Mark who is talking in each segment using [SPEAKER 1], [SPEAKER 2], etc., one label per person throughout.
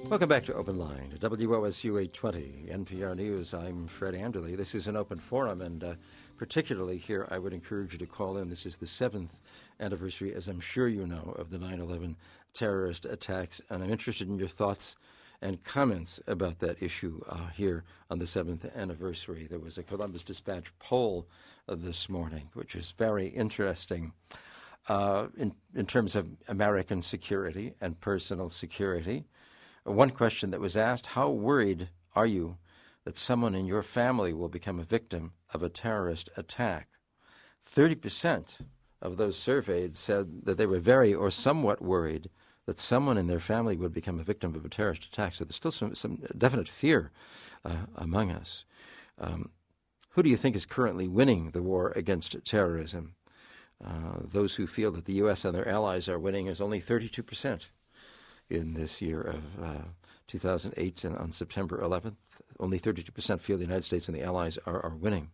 [SPEAKER 1] Welcome back to Open Line, WOSU 820, NPR News. I'm Fred Anderle. This is an open forum, and particularly here, I would encourage you to call in. This is the 7th anniversary, as I'm sure you know, of the 9/11 terrorist attacks, and I'm interested in your thoughts and comments about that issue here on the 7th anniversary. There was a Columbus Dispatch poll this morning, which is very interesting in terms of American security and personal security. One question that was asked, how worried are you that someone in your family will become a victim of a terrorist attack? 30% of those surveyed said that they were very or somewhat worried that someone in their family would become a victim of a terrorist attack. So there's still some definite fear among us. Who do you think is currently winning the war against terrorism? Those who feel that the U.S. and their allies are winning is only 32%. In this year of 2008 and on September 11th, only 32% feel the United States and the Allies are winning.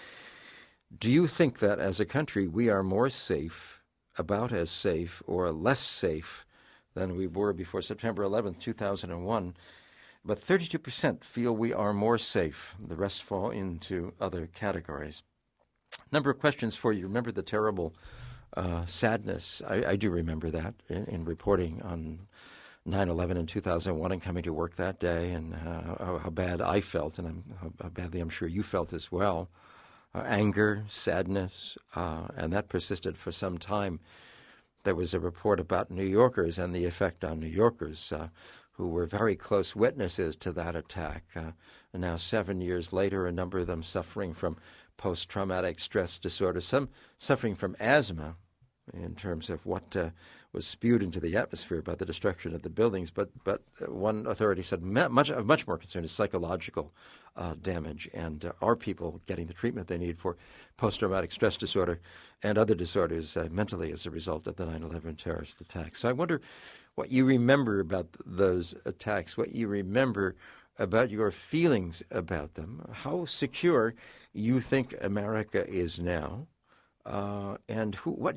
[SPEAKER 1] Do you think that as a country we are more safe, about as safe, or less safe than we were before September 11th, 2001? But 32% feel we are more safe. The rest fall into other categories. Number of questions for you. Remember the terrible sadness. I do remember that in reporting on 9/11 in 2001 and coming to work that day, and how bad I felt, and how badly I'm sure you felt as well. Anger, sadness, and that persisted for some time. There was a report about New Yorkers and the effect on New Yorkers who were very close witnesses to that attack. And now 7 years later, a number of them suffering from post-traumatic stress disorder, some suffering from asthma in terms of what was spewed into the atmosphere by the destruction of the buildings. But one authority said much more concern is psychological damage, and are people getting the treatment they need for post-traumatic stress disorder and other disorders mentally as a result of the 9/11 terrorist attacks. So I wonder what you remember about those attacks, what you remember about your feelings about them, how secure you think America is now, and what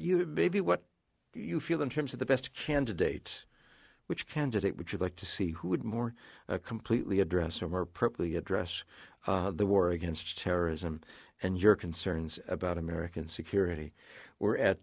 [SPEAKER 1] you feel in terms of the best candidate. Which candidate would you like to see? Who would more completely address or more appropriately address the war against terrorism and your concerns about American security? We're at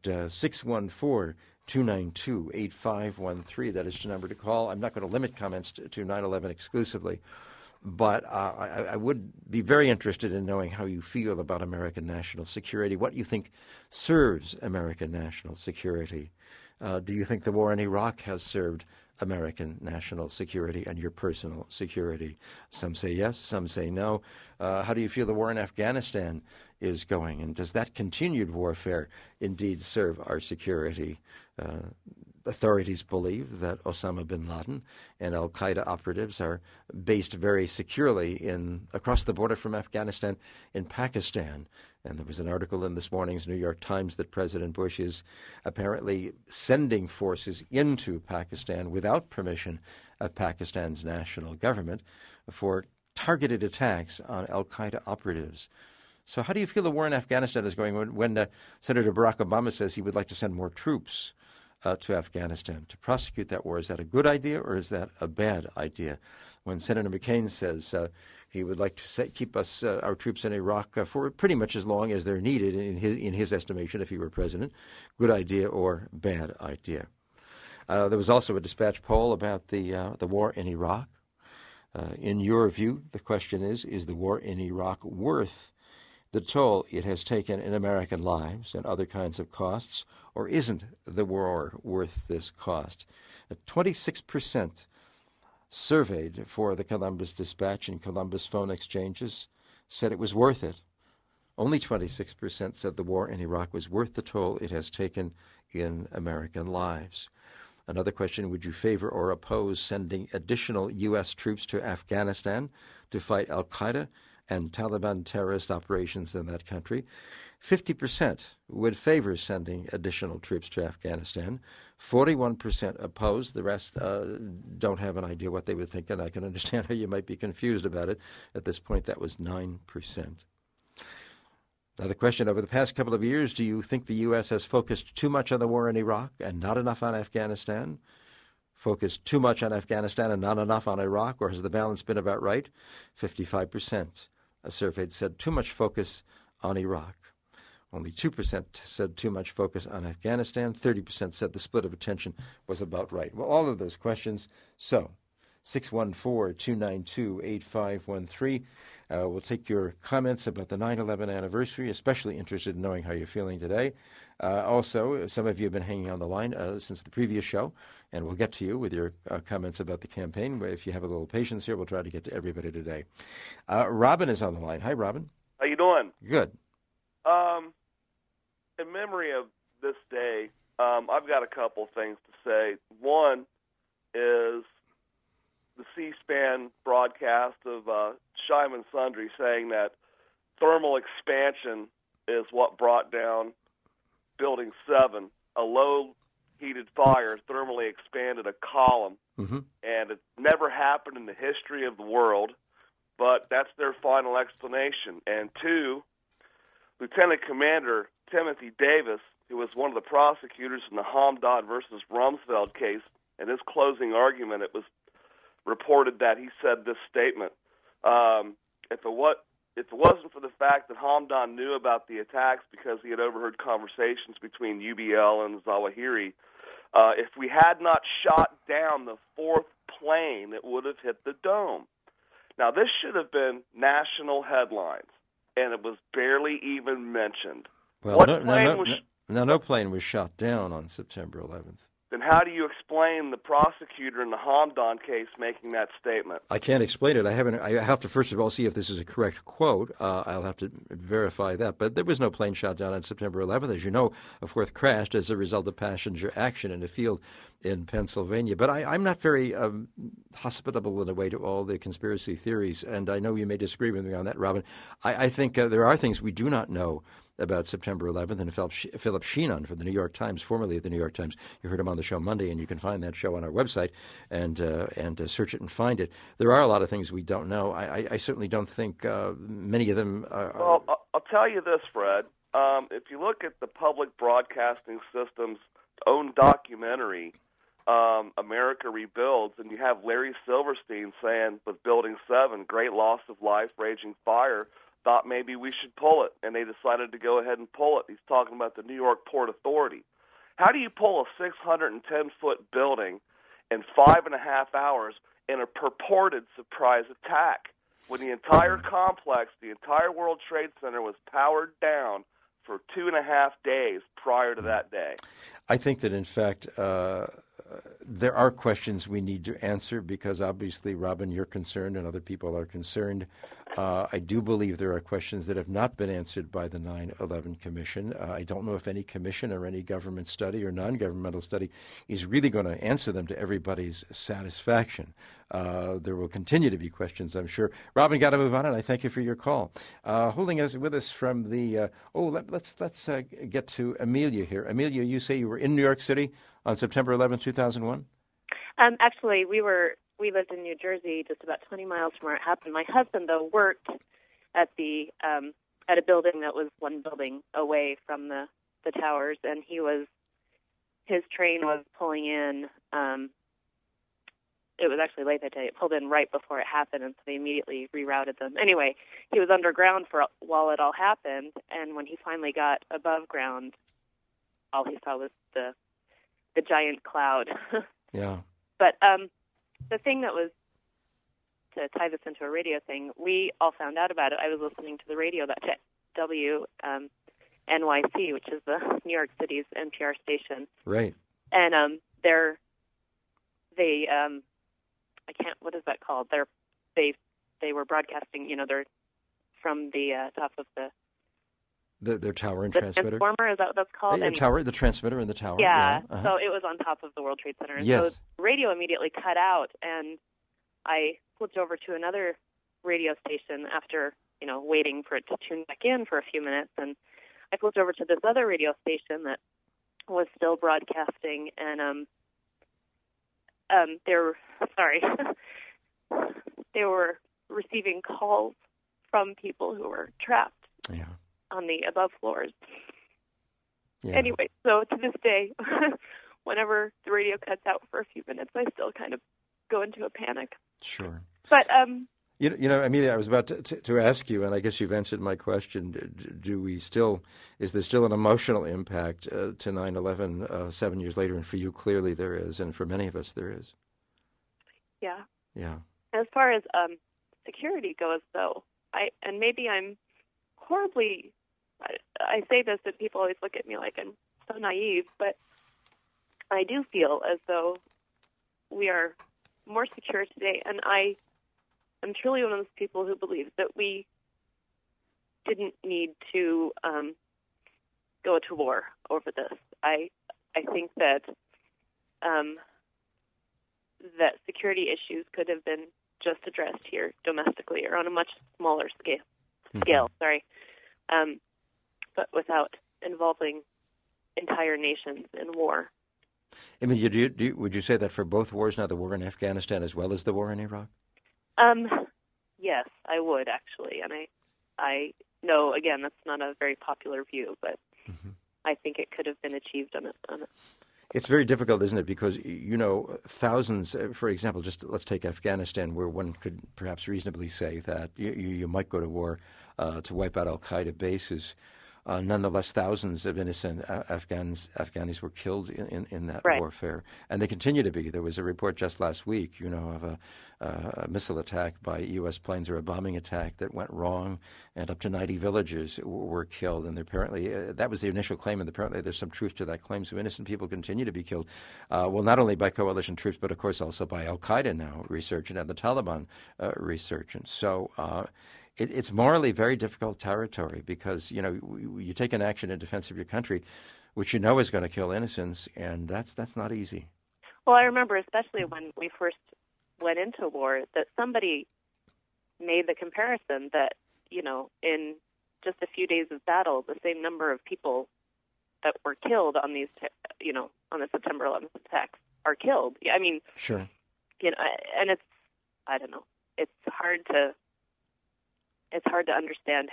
[SPEAKER 1] 614-292-8513. That is the number to call. I'm not going to limit comments to 9/11 exclusively, but I would be very interested in knowing how you feel about American national security, what you think serves American national security. Do you think the war in Iraq has served American national security and your personal security? Some say yes, some say no. How do you feel the war in Afghanistan is going? And does that continued warfare indeed serve our security? Authorities believe that Osama bin Laden and al-Qaeda operatives are based very securely across the border from Afghanistan in Pakistan. And there was an article in this morning's New York Times that President Bush is apparently sending forces into Pakistan without permission of Pakistan's national government for targeted attacks on al-Qaeda operatives. So how do you feel the war in Afghanistan is going when Senator Barack Obama says he would like to send more troops to Afghanistan to prosecute that war? Is that a good idea or is that a bad idea? When Senator McCain says he would like to keep our troops in Iraq for pretty much as long as they're needed in his estimation if he were president, good idea or bad idea? There was also a dispatch poll about the war in Iraq. In your view, the question is the war in Iraq worth the toll it has taken in American lives and other kinds of costs, or isn't the war worth this cost? 26% surveyed for the Columbus Dispatch and Columbus phone exchanges said it was worth it. Only 26% said the war in Iraq was worth the toll it has taken in American lives. Another question, would you favor or oppose sending additional U.S. troops to Afghanistan to fight al-Qaeda and Taliban terrorist operations in that country? 50% would favor sending additional troops to Afghanistan. 41% opposed. The rest don't have an idea what they would think, and I can understand how you might be confused about it. At this point, that was 9%. Now, the question, over the past couple of years, do you think the U.S. has focused too much on the war in Iraq and not enough on Afghanistan? focused too much on Afghanistan and not enough on Iraq, or has the balance been about right? 55% surveyed said too much focus on Iraq. Only 2% said too much focus on Afghanistan. 30% said the split of attention was about right. Well, all of those questions. So, 614-292-8513. We'll take your comments about the 9/11 anniversary, especially interested in knowing how you're feeling today. Also, some of you have been hanging on the line since the previous show, and we'll get to you with your comments about the campaign. If you have a little patience here, we'll try to get to everybody today. Robin is on the line. Hi, Robin.
[SPEAKER 2] How you doing?
[SPEAKER 1] Good.
[SPEAKER 2] In memory of this day, I've got a couple things to say. One is the C-SPAN broadcast of Shyman Sundry saying that thermal expansion is what brought down Building 7. A low-heated fire thermally expanded a column, and it never happened in the history of the world, but that's their final explanation. And two, Lieutenant Commander Timothy Davis, who was one of the prosecutors in the Hamdan versus Rumsfeld case, in his closing argument, it was reported that he said this statement: if it wasn't for the fact that Hamdan knew about the attacks because he had overheard conversations between UBL and Zawahiri, if we had not shot down the fourth plane, it would have hit the dome. Now, this should have been national headlines, and it was barely even mentioned.
[SPEAKER 1] Well, no plane was shot down on September 11th.
[SPEAKER 2] Then how do you explain the prosecutor in the Hamdan case making that statement? I
[SPEAKER 1] can't explain it. I have to first of all see if this is a correct quote. I'll have to verify that. But there was no plane shot down on September 11th. As you know, a fourth crashed as a result of passenger action in a field in Pennsylvania. But I'm not very hospitable in a way to all the conspiracy theories, and I know you may disagree with me on that, Robin. I think there are things we do not know about September 11th, and Philip Sheenon from the New York Times, formerly of the New York Times. You heard him on the show Monday, and you can find that show on our website and search it and find it. There are a lot of things we don't know. I certainly don't think many of them are.
[SPEAKER 2] Well, I'll tell you this, Fred. If you look at the public broadcasting system's own documentary, America Rebuilds, and you have Larry Silverstein saying with Building 7, great loss of life, raging fire, thought maybe we should pull it, and they decided to go ahead and pull it. He's talking about the New York Port Authority. How do you pull a 610-foot building in 5.5 hours in a purported surprise attack when the entire complex, the entire World Trade Center, was powered down for 2.5 days prior to that day?
[SPEAKER 1] I think that, in fact, there are questions we need to answer because, obviously, Robin, you're concerned and other people are concerned. I do believe there are questions that have not been answered by the 9/11 Commission. I don't know if any commission or any government study or non-governmental study is really going to answer them to everybody's satisfaction. There will continue to be questions, I'm sure. Robin, got to move on, and I thank you for your call. Holding us with us from the let's get to Amelia here. Amelia, you say you were in New York City on September 11, 2001?
[SPEAKER 3] Actually, we lived in New Jersey, just about 20 miles from where it happened. My husband, though, worked at the at a building that was one building away from the towers, and his train was pulling in. It was actually late that day. It pulled in right before it happened, and so they immediately rerouted them. Anyway, he was underground while it all happened, and when he finally got above ground, all he saw was the giant cloud.
[SPEAKER 1] Yeah.
[SPEAKER 3] But the thing that was, to tie this into a radio thing, we all found out about it. I was listening to the radio, that WNYC, which is the New York City's NPR station.
[SPEAKER 1] Right.
[SPEAKER 3] And what is that called? They were broadcasting, they're from the top of
[SPEAKER 1] their tower and transmitter.
[SPEAKER 3] Transformer, is that what that's called?
[SPEAKER 1] The transmitter and the tower.
[SPEAKER 3] Yeah. So it was on top of the World Trade Center. And
[SPEAKER 1] yes.
[SPEAKER 3] So the radio immediately cut out, and I flipped over to another radio station after, waiting for it to tune back in for a few minutes, and I flipped over to this other radio station that was still broadcasting, and they were receiving calls from people who were trapped.
[SPEAKER 1] Yeah.
[SPEAKER 3] On the above floors.
[SPEAKER 1] Yeah.
[SPEAKER 3] Anyway, so to this day, whenever the radio cuts out for a few minutes, I still kind of go into a panic.
[SPEAKER 1] Sure.
[SPEAKER 3] But
[SPEAKER 1] you know, Amelia, I was about to ask you, and I guess you've answered my question. Is there still an emotional impact to 9/11 7 years later? And for you, clearly there is, and for many of us, there is.
[SPEAKER 3] Yeah.
[SPEAKER 1] Yeah.
[SPEAKER 3] As far as security goes, though, and maybe I'm horribly. I say this, and people always look at me like I'm so naive, but I do feel as though we are more secure today, and I'm truly one of those people who believes that we didn't need to go to war over this. I think that that security issues could have been just addressed here domestically or on a much smaller scale. But without involving entire nations in war.
[SPEAKER 1] I mean, would you say that for both wars now, the war in Afghanistan as well as the war in Iraq?
[SPEAKER 3] Yes, I would actually, and I know again that's not a very popular view, but I think it could have been achieved on it.
[SPEAKER 1] It's very difficult, isn't it? Because, you know, thousands, for example, just let's take Afghanistan, where one could perhaps reasonably say that you might go to war to wipe out al-Qaeda bases. Nonetheless, thousands of innocent Afghanis were killed in that warfare, and they continue to be. There was a report just last week, you know, of a missile attack by U.S. planes or a bombing attack that went wrong, and up to 90 villagers were killed. And apparently, that was the initial claim, and apparently there's some truth to that claim. So innocent people continue to be killed. Well, not only by coalition troops, but of course also by al-Qaeda now resurgent and the Taliban resurgent. So. It's morally very difficult territory because, you know, you take an action in defense of your country, which you know is going to kill innocents, and that's not easy.
[SPEAKER 3] Well, I remember especially when we first went into war that somebody made the comparison that, you know, in just a few days of battle, the same number of people that were killed on these, on the September 11th attacks are killed. I mean,
[SPEAKER 1] sure.
[SPEAKER 3] You know, and I don't know, it's hard to understand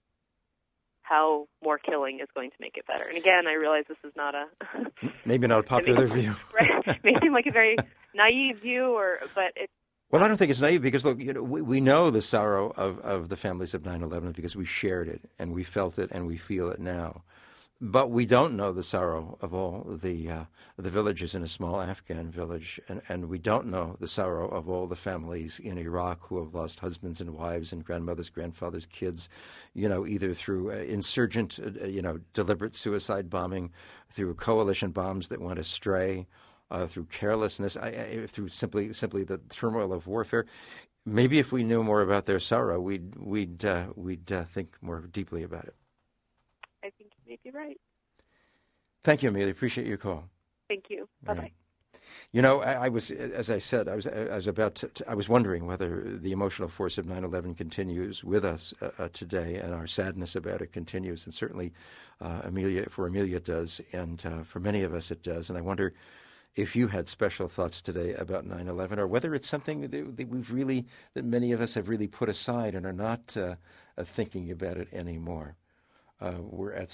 [SPEAKER 3] how more killing is going to make it better. And again, I realize this is not
[SPEAKER 1] maybe not a popular view.
[SPEAKER 3] Right? It may seem like a very naive view, but it's.
[SPEAKER 1] Well, I don't think it's naive because, look, you know, we know the sorrow of the families of 9/11 because we shared it and we felt it and we feel it now. But we don't know the sorrow of all the villagers in a small Afghan village, and we don't know the sorrow of all the families in Iraq who have lost husbands and wives and grandmothers, grandfathers, kids, you know, either through insurgent, deliberate suicide bombing, through coalition bombs that went astray, through carelessness, through simply the turmoil of warfare. Maybe if we knew more about their sorrow, we'd think more deeply about it.
[SPEAKER 3] I think you may be right.
[SPEAKER 1] Thank you, Amelia. Appreciate your call.
[SPEAKER 3] Thank you. Bye-bye.
[SPEAKER 1] Right. You know, I was, as I said, I was wondering whether the emotional force of 9/11 continues with us today, and our sadness about it continues, and certainly, Amelia it does, and for many of us it does. And I wonder if you had special thoughts today about 9/11, or whether it's something that many of us have really put aside and are not thinking about it anymore. We're at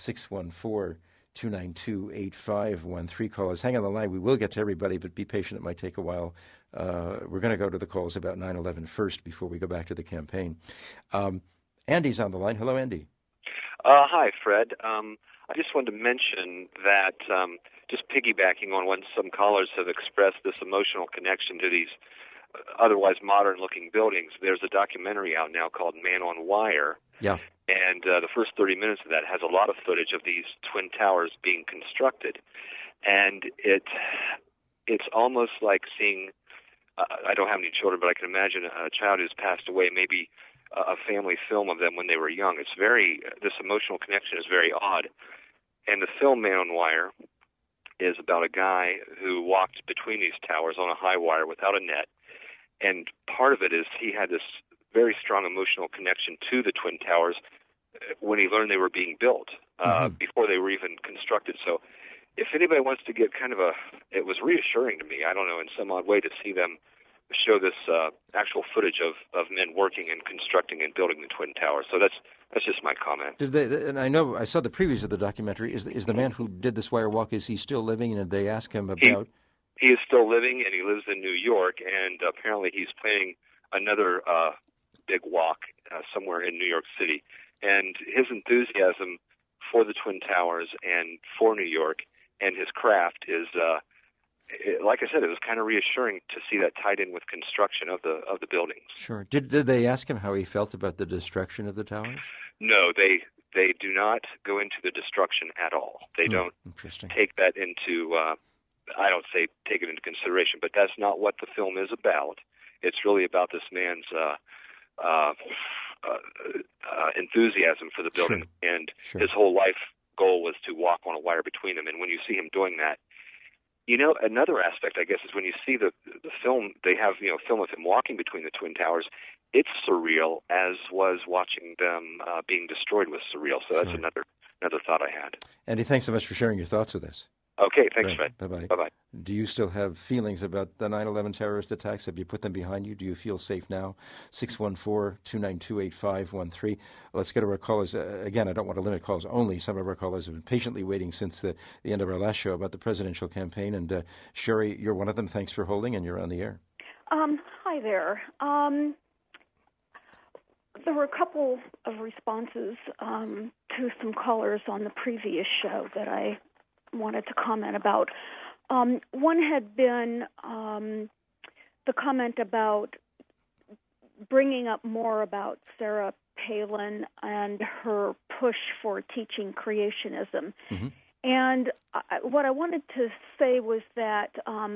[SPEAKER 1] 614-292-8513. Callers, hang on the line. We will get to everybody, but be patient. It might take a while. We're going to go to the calls about 9/11 first before we go back to the campaign. Andy's on the line. Hello, Andy.
[SPEAKER 4] Hi, Fred. I just wanted to mention that just piggybacking on when some callers have expressed this emotional connection to these otherwise modern-looking buildings, there's a documentary out now called Man on Wire.
[SPEAKER 1] Yeah.
[SPEAKER 4] And the first 30 minutes of that has a lot of footage of these twin towers being constructed. And it's almost like seeing, I don't have any children, but I can imagine a child who's passed away, maybe a family film of them when they were young. It's this emotional connection is very odd. And the film Man on Wire is about a guy who walked between these towers on a high wire without a net. And part of it is he had this very strong emotional connection to the Twin Towers when he learned they were being built before they were even constructed. So if anybody wants to get it was reassuring to me, I don't know, in some odd way to see them show this actual footage of men working and constructing and building the Twin Towers. So that's That's just my comment.
[SPEAKER 1] Did they? And I know I saw the previews of the documentary. Is the man who did this wire walk, is he still living? And did they ask him about?
[SPEAKER 4] He is still living, and he lives in New York. And apparently, he's planning another big walk somewhere in New York City. And his enthusiasm for the Twin Towers and for New York and his craft is, like I said, it was kind of reassuring to see that tied in with construction of the buildings.
[SPEAKER 1] Sure. Did they ask him how he felt about the destruction of the towers?
[SPEAKER 4] No, they do not go into the destruction at all. They don't take that into. I don't say take it into consideration, but that's not what the film is about. It's really about this man's enthusiasm for the building, and his whole life goal was to walk on a wire between them. And when you see him doing that, another aspect, I guess, is when you see the film, they have, film of him walking between the Twin Towers. It's surreal, as was watching them being destroyed was surreal. So that's another thought I had. Andy,
[SPEAKER 1] thanks so much for sharing your thoughts with us.
[SPEAKER 4] Okay, thanks, Fred.
[SPEAKER 1] Bye-bye.
[SPEAKER 4] Bye-bye.
[SPEAKER 1] Do you still have feelings about the 9/11 terrorist attacks? Have you put them behind you? Do you feel safe now? 614-292-8513. Let's go to our callers. Again, I don't want to limit calls only. Some of our callers have been patiently waiting since the end of our last show about the presidential campaign. And Sherry, you're one of them. Thanks for holding, and you're on the air.
[SPEAKER 5] Hi there. There were a couple of responses to some callers on the previous show that I wanted to comment about. One had been the comment about bringing up more about Sarah Palin and her push for teaching creationism. Mm-hmm. And what I wanted to say was that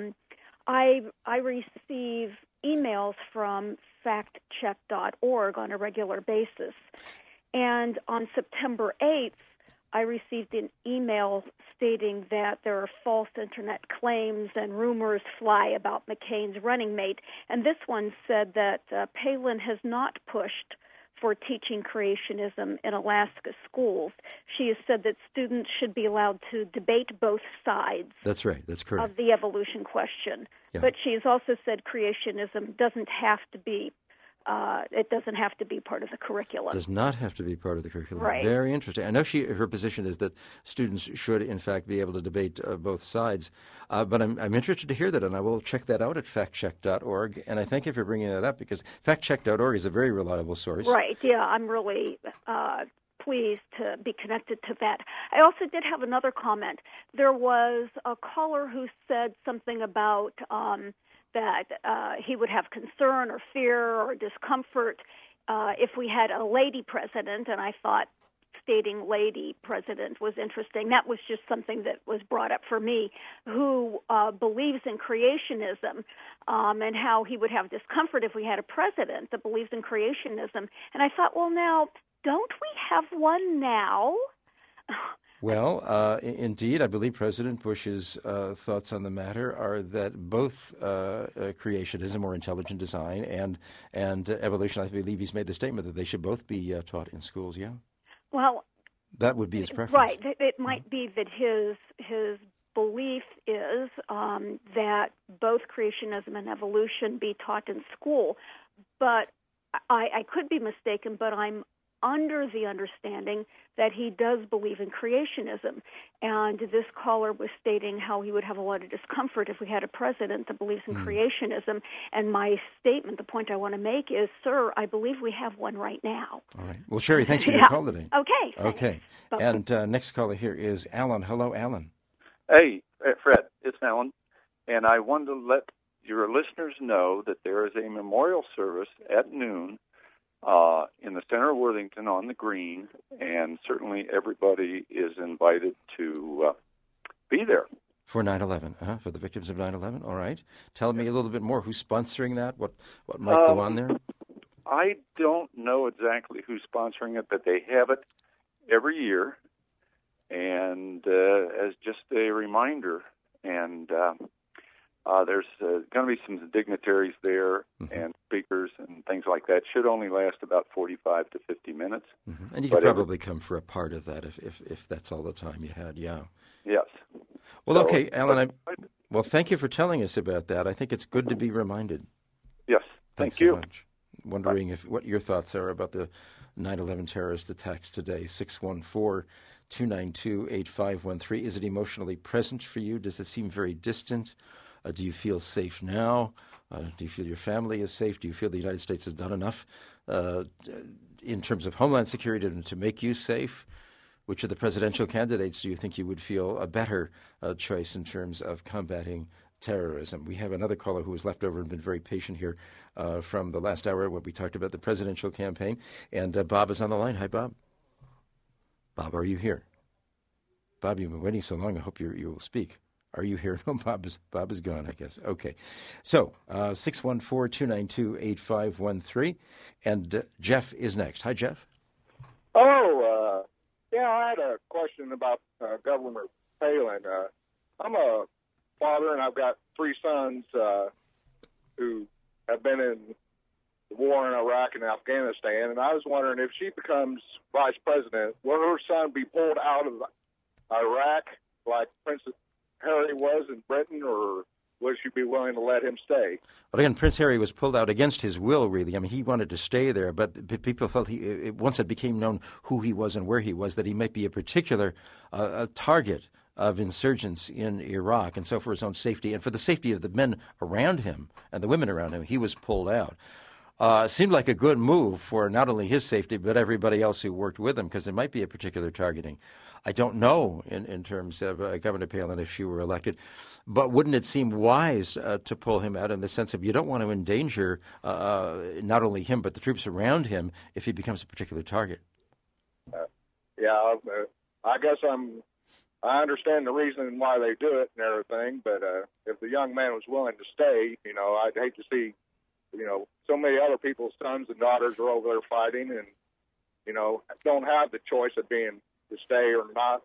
[SPEAKER 5] I receive emails from factcheck.org on a regular basis. And on September 8th, I received an email stating that there are false Internet claims and rumors fly about McCain's running mate. And this one said that Palin has not pushed for teaching creationism in Alaska schools. She has said that students should be allowed to debate both sides.
[SPEAKER 1] That's right. That's correct.
[SPEAKER 5] Of the evolution question. Yeah. But she has also said creationism doesn't have to be it doesn't have to be part of the curriculum.
[SPEAKER 1] Does not have to be part of the curriculum.
[SPEAKER 5] Right.
[SPEAKER 1] Very interesting. I know her position is that students should, in fact, be able to debate both sides. But I'm interested to hear that, and I will check that out at factcheck.org. And I thank you for bringing that up, because factcheck.org is a very reliable source.
[SPEAKER 5] Right. Yeah, I'm really pleased to be connected to that. I also did have another comment. There was a caller who said something about that he would have concern or fear or discomfort if we had a lady president, and I thought stating lady president was interesting. That was just something that was brought up for me, who believes in creationism, and how he would have discomfort if we had a president that believes in creationism. And I thought, well, now, don't we have one now?
[SPEAKER 1] Well, indeed, I believe President Bush's thoughts on the matter are that both creationism or intelligent design and evolution, I believe he's made the statement that they should both be taught in schools, yeah?
[SPEAKER 5] Well,
[SPEAKER 1] that would be his preference.
[SPEAKER 5] Right. It might be that his belief is that both creationism and evolution be taught in school. But I could be mistaken, but I'm under the understanding that he does believe in creationism. And this caller was stating how he would have a lot of discomfort if we had a president that believes in creationism. And my statement, the point I want to make is, sir, I believe we have one right now.
[SPEAKER 1] All right. Well, Sherry, thanks for your call today.
[SPEAKER 5] Okay.
[SPEAKER 1] Okay. And next caller here is Alan. Hello, Alan.
[SPEAKER 6] Hey, Fred, it's Alan. And I wanted to let your listeners know that there is a memorial service at noon in the center of Worthington on the green, and certainly everybody is invited to be there.
[SPEAKER 1] For 9/11, for the victims of 9/11. All right. Tell me a little bit more. Who's sponsoring that? What might go on there?
[SPEAKER 6] I don't know exactly who's sponsoring it, but they have it every year, and as just a reminder, and there's going to be some dignitaries there and speakers and things like that. Should only last about 45 to 50 minutes.
[SPEAKER 1] Mm-hmm. And you could probably come for a part of that if that's all the time you had, yeah.
[SPEAKER 6] Yes.
[SPEAKER 1] Well, okay, Alan, well, thank you for telling us about that. I think it's good to be reminded.
[SPEAKER 6] Yes,
[SPEAKER 1] Thanks
[SPEAKER 6] thank you.
[SPEAKER 1] So much. Wondering what your thoughts are about the 9/11 terrorist attacks today. 614-292-8513. Is it emotionally present for you? Does it seem very distant? Do you feel safe now? Do you feel your family is safe? Do you feel the United States has done enough in terms of homeland security to make you safe? Which of the presidential candidates do you think you would feel a better choice in terms of combating terrorism? We have another caller who was left over and been very patient here from the last hour when we talked about the presidential campaign. And Bob is on the line. Hi, Bob. Bob, are you here? Bob, you've been waiting so long. I hope you will speak. Are you here? No, Bob is gone, I guess. Okay. So 614-292-8513. And Jeff is next. Hi, Jeff.
[SPEAKER 7] Oh, yeah, I had a question about Governor Palin. I'm a father, and I've got 3 sons who have been in the war in Iraq and Afghanistan, and I was wondering if she becomes vice president, will her son be pulled out of Iraq like Prince Harry was in Britain, or would she be willing to let him stay?
[SPEAKER 1] Well, again, Prince Harry was pulled out against his will, really. I mean, he wanted to stay there, but people felt once it became known who he was and where he was, that he might be a particular target of insurgents in Iraq. And so for his own safety and for the safety of the men around him and the women around him, he was pulled out. Seemed like a good move for not only his safety, but everybody else who worked with him, because there might be a particular targeting. I don't know in terms of Governor Palin if she were elected, but wouldn't it seem wise to pull him out in the sense of you don't want to endanger not only him but the troops around him if he becomes a particular target?
[SPEAKER 7] Yeah, I guess I understand the reason why they do it and everything, but if the young man was willing to stay, I'd hate to see, so many other people's sons and daughters are over there fighting and, don't have the choice of being to stay or not,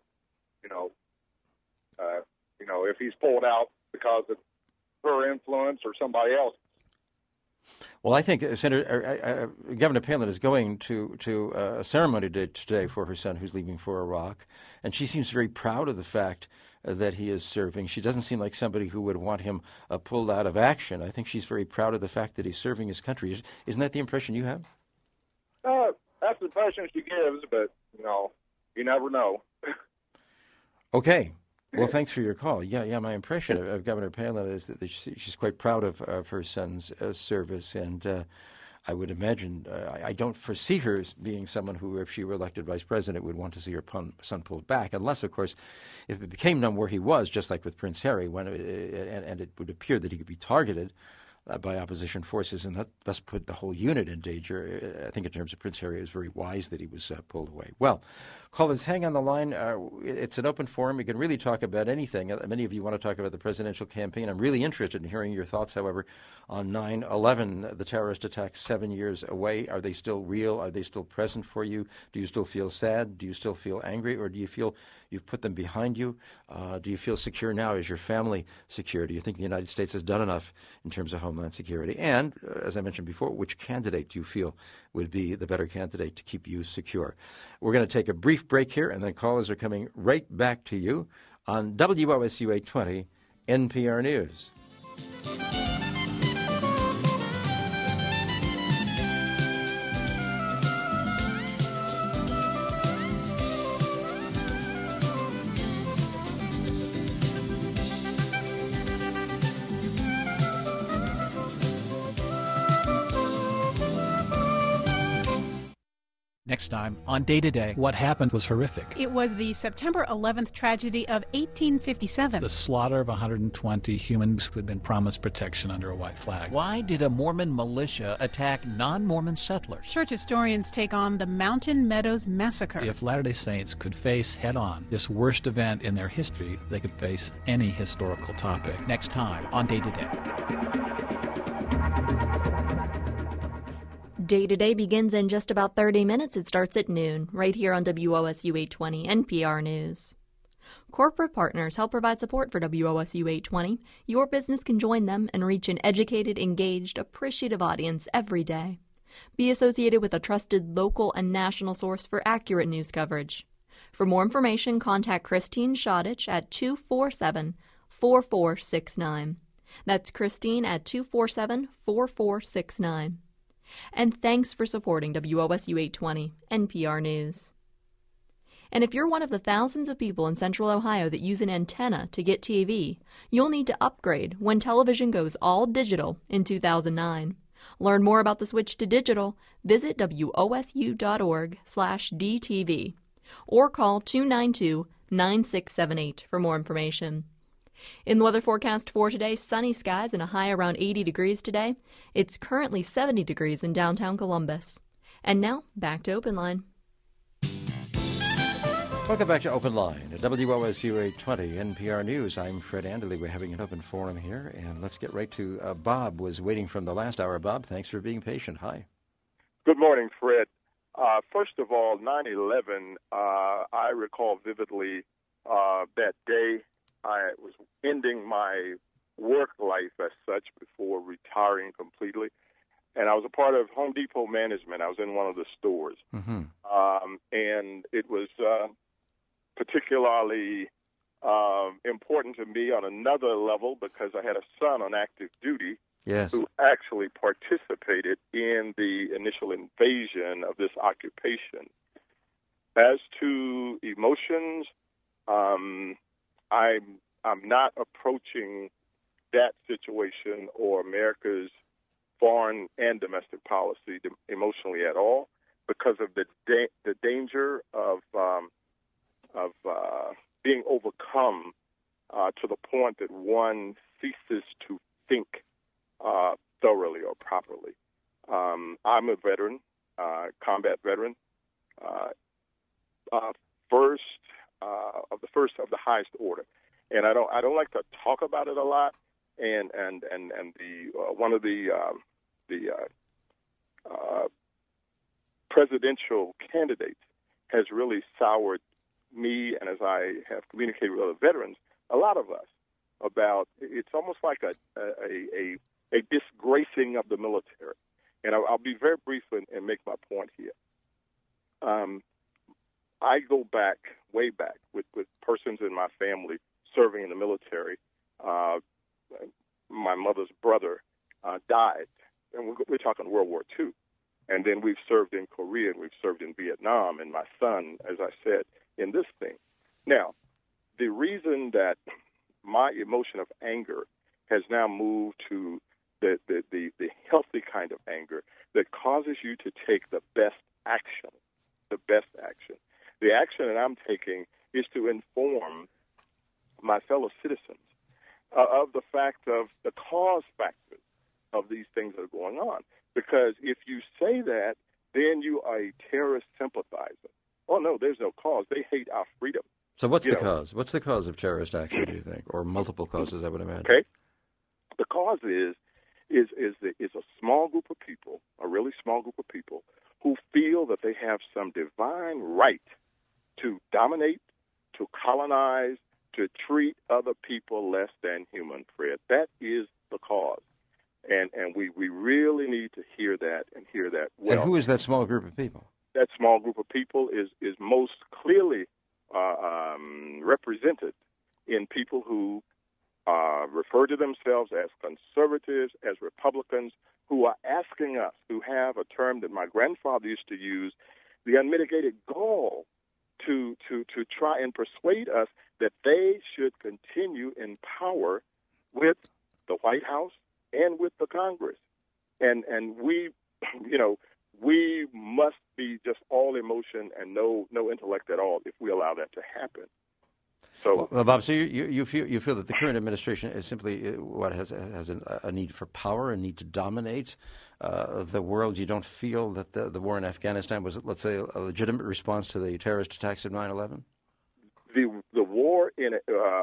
[SPEAKER 7] if he's pulled out because of her influence or somebody else.
[SPEAKER 1] Well, I think Governor Palin is going to a ceremony today for her son who's leaving for Iraq, and she seems very proud of the fact that he is serving. She doesn't seem like somebody who would want him pulled out of action. I think she's very proud of the fact that he's serving his country. Isn't that the impression you have?
[SPEAKER 7] That's the impression she gives, but, you never know.
[SPEAKER 1] Okay. Well, thanks for your call. Yeah. My impression of Governor Palin is that she's quite proud of her son's service, and I would imagine I don't foresee her as being someone who, if she were elected vice president, would want to see her son pulled back, unless, of course, if it became known where he was, just like with Prince Harry, and it would appear that he could be targeted by opposition forces, and that thus put the whole unit in danger. I think in terms of Prince Harry, it was very wise that he was pulled away. Well, callers, hang on the line. It's an open forum. We can really talk about anything. Many of you want to talk about the presidential campaign. I'm really interested in hearing your thoughts, however, on 9/11, the terrorist attacks 7 years away. Are they still real? Are they still present for you? Do you still feel sad? Do you still feel angry? Or do you feel you've put them behind you? Do you feel secure now? Is your family secure? Do you think the United States has done enough in terms of homeland security? And, as I mentioned before, which candidate do you feel would be the better candidate to keep you secure? We're going to take a brief break here, and then callers are coming right back to you on WOSU 820 NPR News.
[SPEAKER 8] Next time on Day to Day.
[SPEAKER 9] What happened was horrific.
[SPEAKER 10] It was the September 11th tragedy of 1857.
[SPEAKER 9] The slaughter of 120 humans who had been promised protection under a white flag.
[SPEAKER 8] Why did a Mormon militia attack non-Mormon settlers?
[SPEAKER 10] Church historians take on the Mountain Meadows Massacre.
[SPEAKER 9] If Latter-day Saints could face head-on this worst event in their history, they could face any historical topic.
[SPEAKER 8] Next time on Day to Day.
[SPEAKER 11] Day to Day begins in just about 30 minutes. It starts at noon, right here on WOSU 820 NPR News. Corporate partners help provide support for WOSU 820. Your business can join them and reach an educated, engaged, appreciative audience every day. Be associated with a trusted local and national source for accurate news coverage. For more information, contact Christine Shoddich at 247-4469. That's Christine at 247-4469. And thanks for supporting WOSU 820 NPR News. And if you're one of the thousands of people in Central Ohio that use an antenna to get TV, you'll need to upgrade when television goes all digital in 2009. Learn more about the switch to digital, visit wosu.org/DTV or call 292-9678 for more information. In the weather forecast for today, sunny skies and a high around 80 degrees today. It's currently 70 degrees in downtown Columbus. And now, back to Open Line.
[SPEAKER 1] Welcome back to Open Line at WOSU 820 NPR News. I'm Fred Anderle. We're having an open forum here, and let's get right to Bob was waiting from the last hour. Bob, thanks for being patient. Hi.
[SPEAKER 12] Good morning, Fred. First of all, 9/11, I recall vividly that day. I was ending my work life as such before retiring completely. And I was a part of Home Depot management. I was in one of the stores.
[SPEAKER 1] Mm-hmm.
[SPEAKER 12] And it was particularly important to me on another level because I had a son on active duty who actually participated in the initial invasion of this occupation. As to emotions, I'm not approaching that situation or America's foreign and domestic policy emotionally at all because of the danger of being overcome to the point that one ceases to think thoroughly or properly. I'm a veteran, combat veteran, first of the highest order, and I don't like to talk about it a lot. And the one of the presidential candidates has really soured me, and as I have communicated with other veterans, a lot of us about it's almost like a disgracing of the military. And I'll be very brief and make my point here. I go back, way back, with persons in my family serving in the military. My mother's brother died, and we're talking World War II. And then we've served in Korea, and we've served in Vietnam, and my son, as I said, in this thing. Now, the reason that my emotion of anger has now moved to the healthy kind of anger that causes you to take the best action, The action that I'm taking is to inform my fellow citizens of the fact of the cause factors of these things that are going on. Because if you say that, then you are a terrorist sympathizer. Oh, no, there's no cause. They hate our freedom.
[SPEAKER 1] So what's the cause? What's the cause of terrorist action, do you think? Or multiple causes, I would imagine.
[SPEAKER 12] Okay. The cause is a small group of people, a really small group of people, who feel that they have some divine right to dominate, to colonize, to treat other people less than human, Fred. That is the cause. And we really need to hear that and hear that well.
[SPEAKER 1] And who is that small group of people?
[SPEAKER 12] That small group of people is most clearly represented in people who refer to themselves as conservatives, as Republicans, who are asking us, who have a term that my grandfather used to use, the unmitigated gall to try and persuade us that they should continue in power with the White House and with the Congress. And we, we must be just all emotion and no intellect at all if we allow that to happen. So,
[SPEAKER 1] well, Bob, so you feel that the current administration is simply has a need for power, a need to dominate the world. You don't feel that the war in Afghanistan was, let's say, a legitimate response to the terrorist attacks of 9/11?
[SPEAKER 12] The war in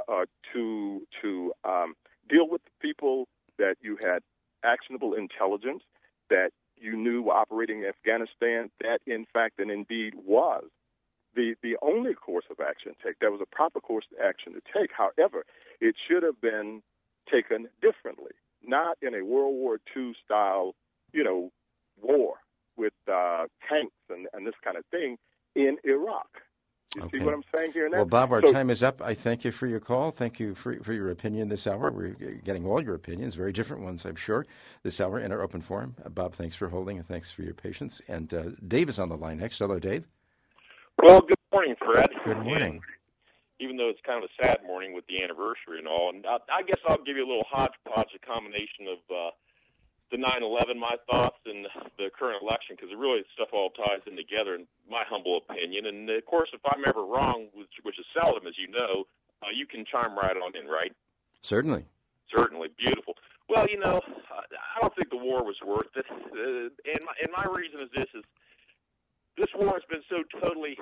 [SPEAKER 12] to deal with the people that you had actionable intelligence that you knew were operating in Afghanistan, that in fact and indeed was the only course of action to take. That was a proper course of action to take. However, it should have been taken differently, not in a World War II style, war with tanks and this kind of thing in Iraq. You see what I'm saying here now?
[SPEAKER 1] Well, Bob, our time is up. I thank you for your call. Thank you for your opinion this hour. We're getting all your opinions, very different ones, I'm sure, this hour in our open forum. Bob, thanks for holding, and thanks for your patience. And Dave is on the line next. Hello, Dave.
[SPEAKER 13] Well, good morning, Fred.
[SPEAKER 1] Good morning.
[SPEAKER 13] And even though it's kind of a sad morning with the anniversary and all, and I guess I'll give you a little hodgepodge, a combination of the 9/11, my thoughts, and the current election, because really stuff all ties in together, in my humble opinion. And, of course, if I'm ever wrong, which is seldom, as you know, you can chime right on in, right?
[SPEAKER 1] Certainly.
[SPEAKER 13] Certainly. Beautiful. Well, I don't think the war was worth it. And my reason is this war has been so totally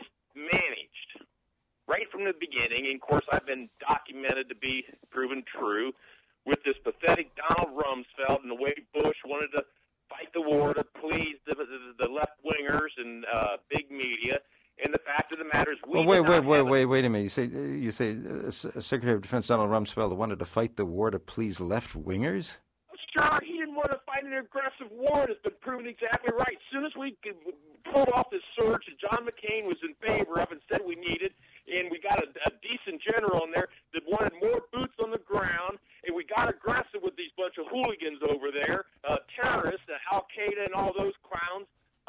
[SPEAKER 13] mismanaged right from the beginning. And, of course, I've been documented to be proven true with this pathetic Donald Rumsfeld and the way Bush wanted to fight the war to please the left-wingers and big media. And the fact of the matter is wait
[SPEAKER 1] a minute. You say Secretary of Defense Donald Rumsfeld wanted to fight the war to please left-wingers?
[SPEAKER 13] Sure, he didn't want to fight an aggressive war, and it's been proven exactly right. As soon as we pulled off this surge that John McCain was in favor of and said we needed, and we got a decent general in there that wanted more boots on the ground, and we got aggressive with these bunch of hooligans over there, terrorists, Al-Qaeda and all those clowns,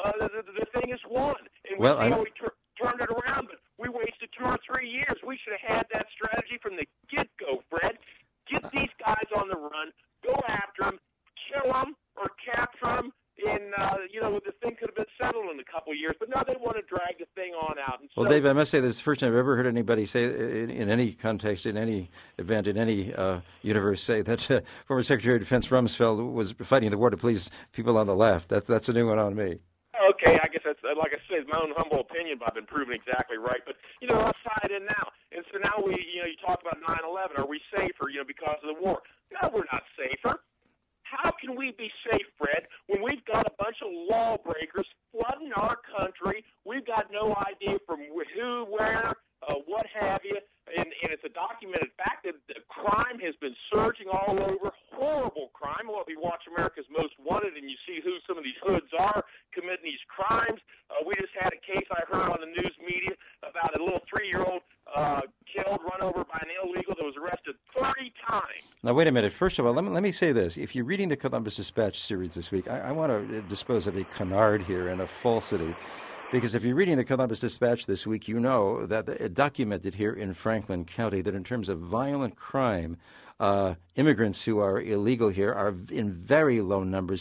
[SPEAKER 13] the thing is won. And we turned it around, but we wasted 2 or 3 years. We should have had that strategy from the get-go, Fred. Get these guys on the run, go after them, kill them or capture them, and, the thing could have been settled in a couple of years. But now they want to drag the thing on out. And
[SPEAKER 1] well, Dave, I must say this is the first time I've ever heard anybody say, in any context, in any event, in any universe, say that former Secretary of Defense Rumsfeld was fighting the war to please people on the left. That's a new one on me.
[SPEAKER 13] Okay, I guess that's, like I said, my own humble opinion, but I've been proven exactly right. But, let's tie it in now. And so now you talk about 9/11. Are we safer, because of the war? No, we're not safer. How can we be safe, Fred, when we've got a bunch of lawbreakers flooding our country? We've got no idea from who, where, what have you, and it's a documented fact that the crime has been surging all over, horrible crime. Well, if you watch America's Most Wanted and you see who some of these hoods are committing these crimes, we just had a case I heard on the news media about a little 3-year-old killed, run over by an illegal that was arrested 30 times.
[SPEAKER 1] Now, wait a minute. First of all, let me say this. If you're reading the Columbus Dispatch series this week, I want to dispose of a canard here and a falsity. Because if you're reading the Columbus Dispatch this week, you know that it documented here in Franklin County that in terms of violent crime, immigrants who are illegal here are in very low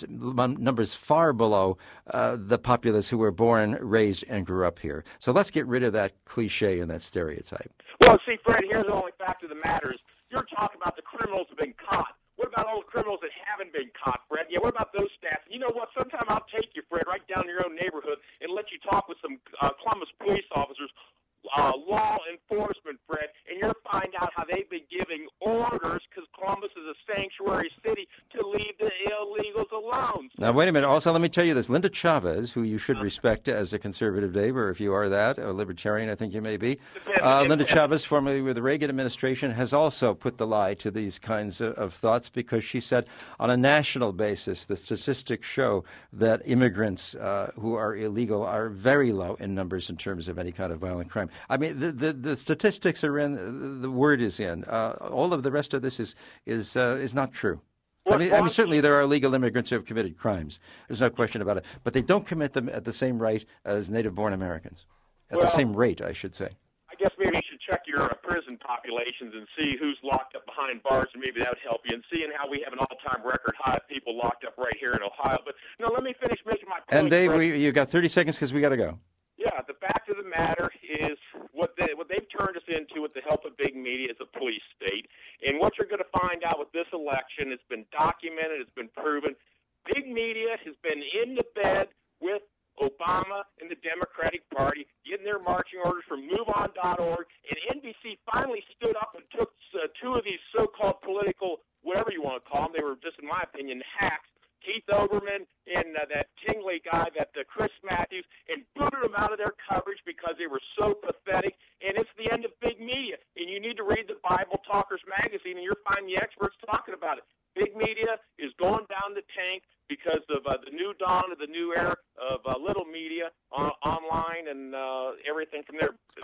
[SPEAKER 1] numbers far below the populace who were born, raised, and grew up here. So let's get rid of that cliche and that stereotype.
[SPEAKER 13] Well, see, Fred, here's the only fact of the matter is you're talking about the criminals who have been caught. What about all the criminals that haven't been caught, Fred? Yeah, what about those stats? You know what? Sometime I'll take you, Fred, right down to your own neighborhood and let you talk with some Columbus police officers, law enforcement, Fred, and you'll find out how they've been giving orders, because Columbus is a sanctuary city, to leave the illegals alone.
[SPEAKER 1] Now, wait a minute. Also, let me tell you this. Linda Chavez, who you should respect as a conservative, Dave, or if you are that, a libertarian, I think you may be. Linda Chavez, formerly with the Reagan administration, has also put the lie to these kinds of thoughts, because she said on a national basis, the statistics show that immigrants who are illegal are very low in numbers in terms of any kind of violent crime. I mean, the statistics are in, the word is in. All of the rest of this is not true. I mean, certainly there are illegal immigrants who have committed crimes. There's no question about it. But they don't commit them at the same rate as native-born Americans. At the same rate, I should say.
[SPEAKER 13] I guess maybe you should check your prison populations and see who's locked up behind bars, and maybe that would help you. And seeing how we have an all-time record high of people locked up right here in Ohio. But, let me finish making my point.
[SPEAKER 1] And, Dave, you got 30 seconds because we got to go.
[SPEAKER 13] Yeah, the fact of the matter is what they've turned us into with the help of big media is a police state. And what you're going to find out with this election, it's been documented, it's been proven, big media has been in the bed with Obama and the Democratic Party, getting their marching orders from MoveOn.org, and NBC finally stood up and took two of these so-called political, whatever you want to call them, they were just, in my opinion, hacks, Keith Olbermann and that Tingley guy, Chris Matthews, and booted them out of their coverage because they were so pathetic. And it's the end of big media. And you need to read the Bible Talkers magazine, and you'll find the experts talking about it. Big media is going down the tank because of the new dawn of the new era of little media online and everything from there.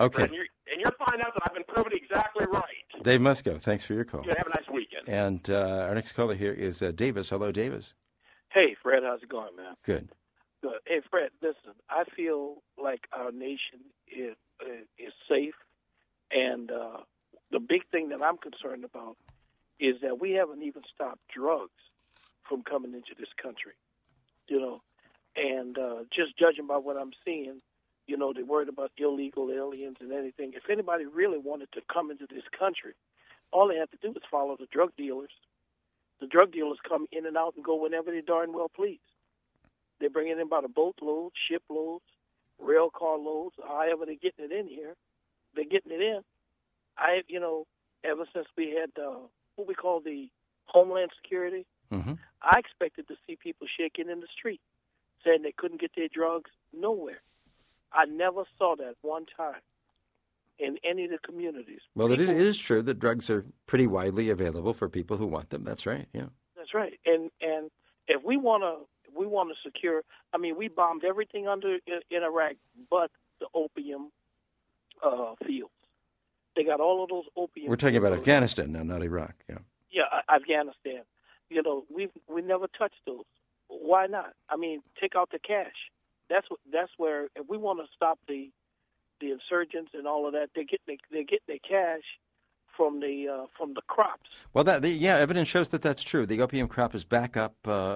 [SPEAKER 1] Okay.
[SPEAKER 13] And you'll find out that I've been proven exactly right.
[SPEAKER 1] Dave Musco, thanks for your call.
[SPEAKER 13] Good. Have a nice weekend.
[SPEAKER 1] And our next caller here is Davis. Hello, Davis.
[SPEAKER 14] Hey, Fred, how's it going, man?
[SPEAKER 1] Good.
[SPEAKER 14] Good. Hey, Fred, listen, I feel like our nation is safe, and the big thing that I'm concerned about is that we haven't even stopped drugs from coming into this country, and just judging by what I'm seeing, they're worried about illegal aliens and anything. If anybody really wanted to come into this country, all they have to do is follow the drug dealers. The drug dealers come in and out and go whenever they darn well please. They bring it in by the boatloads, shiploads, rail car loads, however they're getting it in here. They're getting it in. Ever since we had what we call the Homeland Security, I expected to see people shaking in the street, saying they couldn't get their drugs nowhere. I never saw that one time in any of the communities.
[SPEAKER 1] Well, it is true that drugs are pretty widely available for people who want them. That's right. Yeah.
[SPEAKER 14] That's right. And if we want to secure. I mean, we bombed everything in Iraq, but the opium fields. They got all of those opium.
[SPEAKER 1] We're talking about Afghanistan now, not Iraq. Yeah.
[SPEAKER 14] Yeah, Afghanistan. We never touched those. Why not? I mean, take out the cash. That's where if we want to stop the insurgents and all of that, they get their cash from the crops.
[SPEAKER 1] Well, evidence shows that that's true. The opium crop is back up.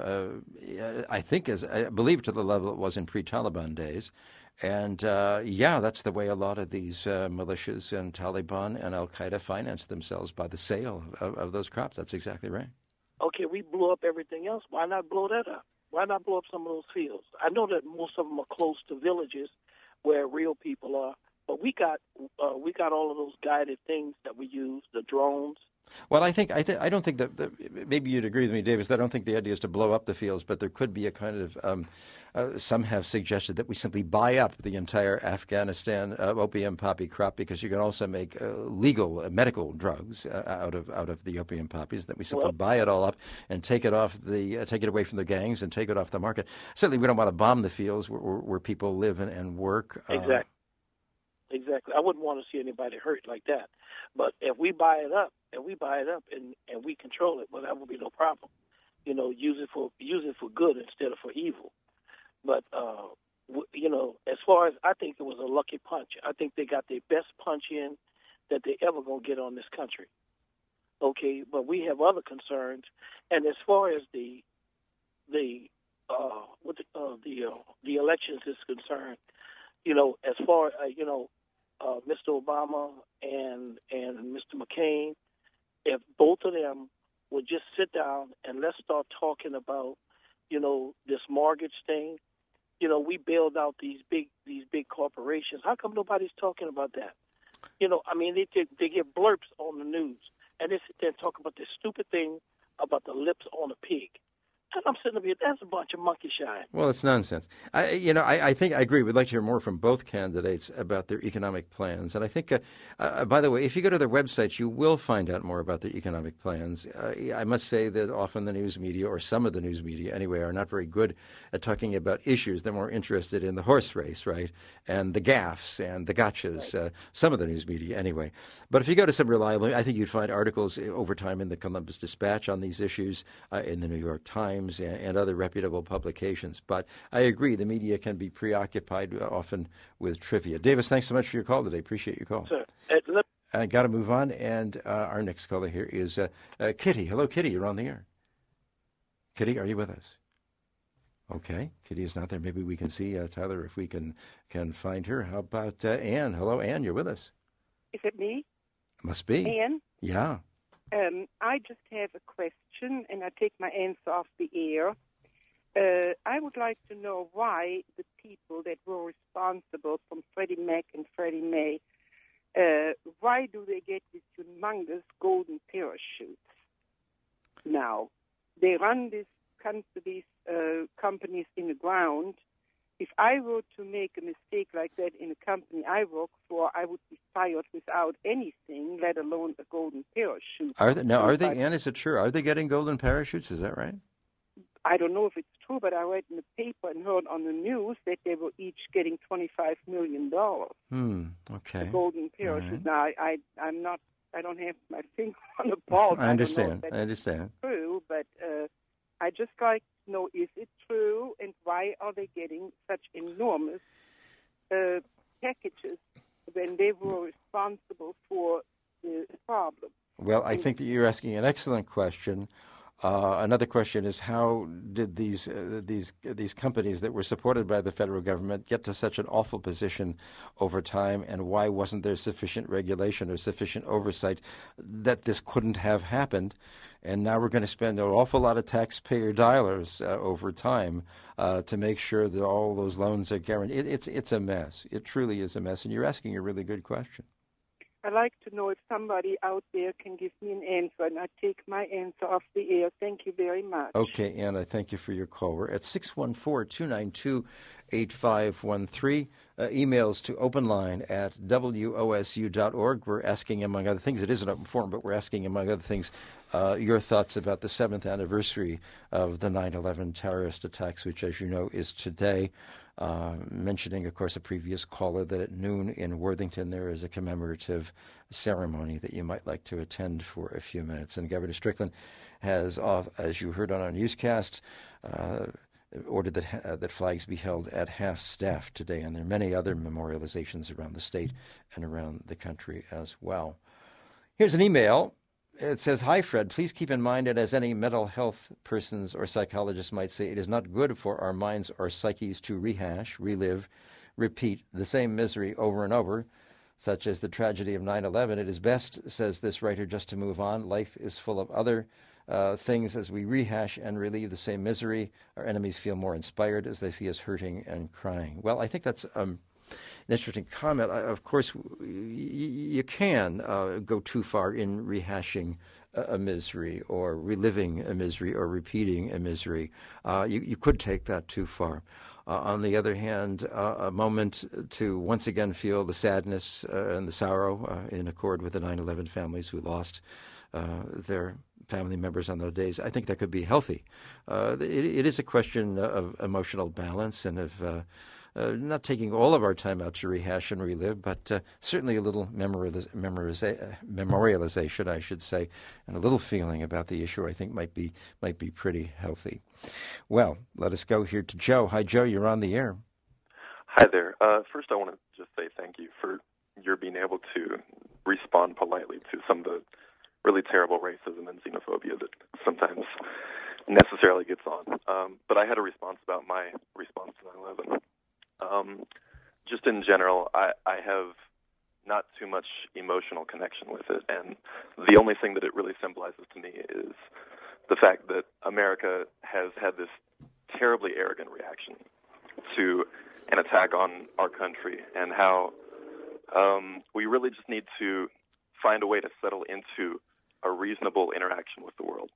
[SPEAKER 1] I believe to the level it was in pre-Taliban days, and that's the way a lot of these militias and Taliban and Al Qaeda finance themselves, by the sale of those crops. That's exactly right.
[SPEAKER 14] Okay, we blew up everything else. Why not blow that up? Why not blow up some of those fields? I know that most of them are close to villages where real people are, but we got all of those guided things that we use, the drones.
[SPEAKER 1] Well, I don't think that maybe you'd agree with me, Davis. I don't think the idea is to blow up the fields, but there could be a kind of some have suggested that we simply buy up the entire Afghanistan opium poppy crop, because you can also make legal medical drugs out of the opium poppies. That we simply buy it all up and take it away from the gangs and take it off the market. Certainly, we don't want to bomb the fields where people live and work.
[SPEAKER 14] Exactly. I wouldn't want to see anybody hurt like that. But if we buy it up and we control it, well, that would be no problem. Use it for good instead of for evil. But as far as, I think it was a lucky punch. I think they got their best punch in that they ever gonna get on this country. Okay, but we have other concerns. And as far as the elections is concerned, as far Mr. Obama and Mr. McCain, if both of them would just sit down and let's start talking about, this mortgage thing. We bailed out these big corporations. How come nobody's talking about that? They get blurps on the news, and they sit there and talk about this stupid thing about the lips on a pig. And I'm sitting up here, that's a bunch of monkey shine.
[SPEAKER 1] Well, it's nonsense. I think I agree. We'd like to hear more from both candidates about their economic plans. And I think, by the way, if you go to their websites, you will find out more about their economic plans. I must say that often the news media, or some of the news media anyway, are not very good at talking about issues. They're more interested in the horse race, right, and the gaffes and the gotchas, right. Some of the news media anyway. But if you go to some reliable, I think you'd find articles over time in the Columbus Dispatch on these issues, in the New York Times, and other reputable publications. But I agree, the media can be preoccupied often with trivia. Davis, thanks so much for your call today. Appreciate your call.
[SPEAKER 14] Sir,
[SPEAKER 1] I got to move on, and our next caller here is Kitty. Hello, Kitty. You're on the air. Kitty, are you with us? Okay, Kitty is not there. Maybe we can see, Tyler, if we can find her. How about Ann? Hello, Ann. You're with us.
[SPEAKER 15] Is it me?
[SPEAKER 1] Must be.
[SPEAKER 15] Ann?
[SPEAKER 1] Yeah.
[SPEAKER 15] I just have a question, and I take my answer off the air. I would like to know why the people that were responsible from Freddie Mac and Freddie Mae, why do they get these humongous golden parachutes now? They run these companies in the ground. If I were to make a mistake like that in a company I work for, I would be fired without anything, let alone a golden parachute.
[SPEAKER 1] Are they, Ann, is it true? Are they getting golden parachutes? Is that right?
[SPEAKER 15] I don't know if it's true, but I read in the paper and heard on the news that they were each getting $25 million.
[SPEAKER 1] Okay.
[SPEAKER 15] The golden parachute.
[SPEAKER 1] Right.
[SPEAKER 15] Now, I don't have my finger on the pulse.
[SPEAKER 1] I understand.
[SPEAKER 15] I
[SPEAKER 1] understand.
[SPEAKER 15] True, but I just like to know, is it true, and why are they getting such enormous packages when they were responsible for the problem?
[SPEAKER 1] Well, I think that you're asking an excellent question. Another question is, how did these companies that were supported by the federal government get to such an awful position over time, and why wasn't there sufficient regulation or sufficient oversight that this couldn't have happened? And now we're going to spend an awful lot of taxpayer dollars over time to make sure that all those loans are guaranteed. It's a mess. It truly is a mess, and you're asking a really good question.
[SPEAKER 15] I'd like to know if somebody out there can give me an answer, and I take my answer off the air. Thank you very much.
[SPEAKER 1] Okay, Ann, I thank you for your call. We're at 614-292-8513. Emails to openline@wosu.org. We're asking, among other things, it is an open forum, but we're asking, among other things, your thoughts about the 7th anniversary of the 9/11 terrorist attacks, which, as you know, is today. Mentioning, of course, a previous caller that at noon in Worthington there is a commemorative ceremony that you might like to attend for a few minutes. And Governor Strickland has, as you heard on our newscast, ordered that flags be held at half-staff today. And there are many other memorializations around the state and around the country as well. Here's an email. It says, "Hi, Fred. Please keep in mind that as any mental health persons or psychologists might say, it is not good for our minds or psyches to rehash, relive, repeat the same misery over and over, such as the tragedy of 9/11. It is best, says this writer, just to move on. Life is full of other things. As we rehash and relive the same misery, our enemies feel more inspired as they see us hurting and crying." Well, I think that's an interesting comment. Of course, you can go too far in rehashing a misery or reliving a misery or repeating a misery. You could take that too far. On the other hand, a moment to once again feel the sadness and the sorrow in accord with the 9/11 families who lost their family members on those days, I think that could be healthy. It is a question of emotional balance and of not taking all of our time out to rehash and relive, but certainly a little memorialization, I should say, and a little feeling about the issue, I think might be pretty healthy. Well, let us go here to Joe. Hi, Joe. You're on the air.
[SPEAKER 16] Hi there. First, I want to just say thank you for your being able to respond politely to some of the really terrible racism and xenophobia that sometimes necessarily gets on. But I had a response about my response to 9/11. Just in general, I have not too much emotional connection with it, and the only thing that it really symbolizes to me is the fact that America has had this terribly arrogant reaction to an attack on our country, and how we really just need to find a way to settle into a reasonable interaction with the world.